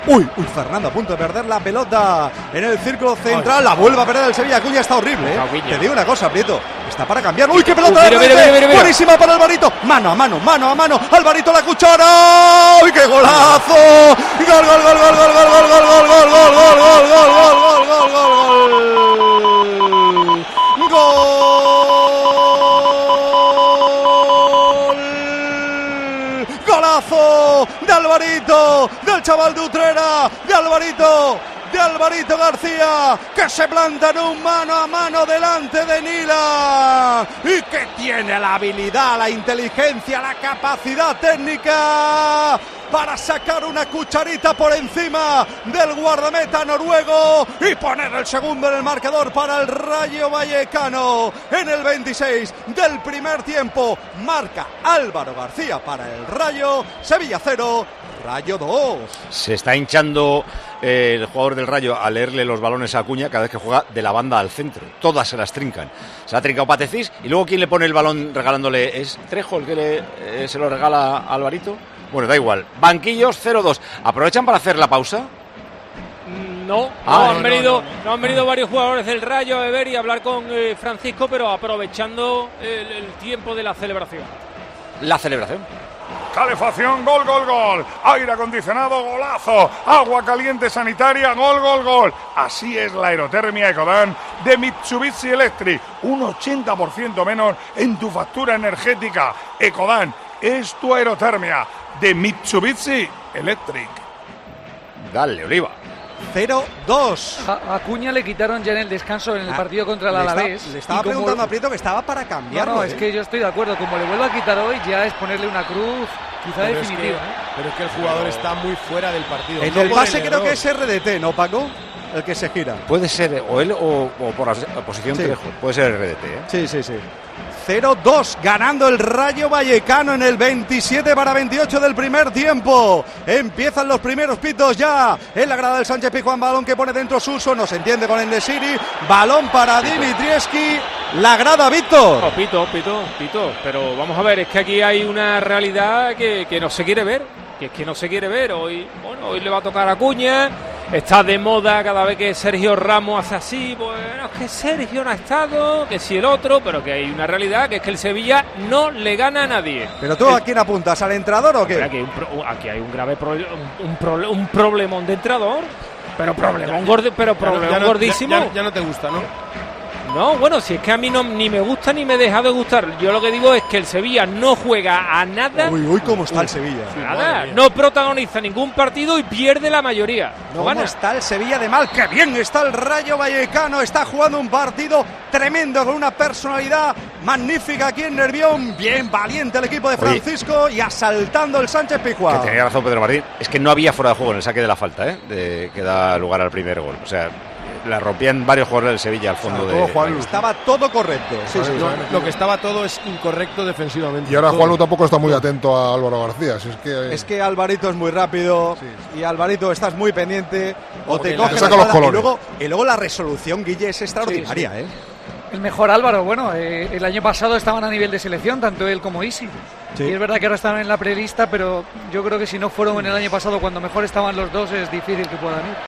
Uy, Fernando a punto de perder la pelota en el círculo central. La vuelve a perder el Sevilla. Acuña está horrible, ¿eh? Te digo una cosa, Prieto. Está para cambiarlo. ¡Uy, qué pelota de rete! Buenísima para Alvarito. Mano a mano. Alvarito la cuchara. ¡Uy, qué golazo! ¡Gol! ¡Golazo de Alvarito! Del chaval de Utrera, de Alvarito García, que se planta en un mano a mano delante de Nila y que tiene la habilidad, la inteligencia, la capacidad técnica para sacar una cucharita por encima del guardameta noruego y poner el segundo en el marcador para el Rayo Vallecano. En el 26 del primer tiempo marca Álvaro García para el Rayo. Sevilla 0, Rayo 2. Se está hinchando el jugador del Rayo a leerle los balones a Acuña cada vez que juega de la banda al centro. Todas se las trincan. Se ha trincado Patecís y luego ¿quién le pone el balón regalándole? ¿Es Trejo el que se lo regala a Alvarito? Bueno, da igual. Banquillos 0-2. ¿Aprovechan para hacer la pausa? No, han venido varios jugadores del Rayo a beber y a hablar con Francisco, pero aprovechando el tiempo de la celebración. La celebración. Calefacción, gol. Aire acondicionado, golazo. Agua caliente sanitaria, gol. Así es la aerotermia Ecodan de Mitsubishi Electric. Un 80% menos en tu factura energética. Ecodan es tu aerotermia de Mitsubishi Electric. Dale, Oliva. 0-2. A Acuña le quitaron ya en el descanso en el partido contra el Alavés. Le estaba preguntando a Prieto que estaba para cambiarlo. No, es que yo estoy de acuerdo. Como le vuelvo a quitar hoy, ya es ponerle una cruz quizá definitiva. Pero es que el jugador está muy fuera del partido. En el pase creo que es RDT, ¿no, Paco? El que se gira. Puede ser o él o por la posición Trejo. Puede ser RDT, ¿eh? Sí. 0-2, ganando el Rayo Vallecano en el 27 para 28 del primer tiempo. Empiezan los primeros pitos ya en la grada del Sánchez Pizjuán. Balón que pone dentro Suso, no se entiende con Endesiri. Balón para Dimitrievski. La grada, Víctor. Oh, pito. Pero vamos a ver, es que aquí hay una realidad que no se quiere ver. Que es que no se quiere ver. Hoy le va a tocar a Acuña. Está de moda cada vez que Sergio Ramos hace así. Bueno, es que Sergio no ha estado, que si el otro, pero que hay una realidad que es que el Sevilla no le gana a nadie. ¿Pero tú a quién apuntas? ¿Al entrenador o qué? Aquí hay un grave un problemón de entrenador. Pero problemón gordísimo. Ya no te gusta, ¿no? No, bueno, si es que a mí ni me gusta ni me deja de gustar. Yo lo que digo es que el Sevilla no juega a nada. Uy, cómo está el Sevilla. Nada, no protagoniza ningún partido y pierde la mayoría. ¿Cómo está el Sevilla de mal? ¡Qué bien está el Rayo Vallecano! Está jugando un partido tremendo con una personalidad magnífica aquí en Nervión. Bien valiente el equipo de Francisco y asaltando el Sánchez Pizjuán. Que tenía razón Pedro Martín. Es que no había fuera de juego en el saque de la falta, que da lugar al primer gol. O sea, la rompían varios jugadores del Sevilla al fondo estaba todo correcto. Sí. Lo que estaba todo es incorrecto defensivamente. Y ahora Juanlu tampoco está muy atento a Álvaro García. Es que Alvarito es muy rápido y Alvarito estás muy pendiente o te coge los colores. Y luego la resolución, Guille, es extraordinaria. El mejor Álvaro, el año pasado estaban a nivel de selección, tanto él como Isi. Sí. Y es verdad que ahora están en la prelista, pero yo creo que si no fueron en el año pasado cuando mejor estaban los dos, es difícil que puedan ir.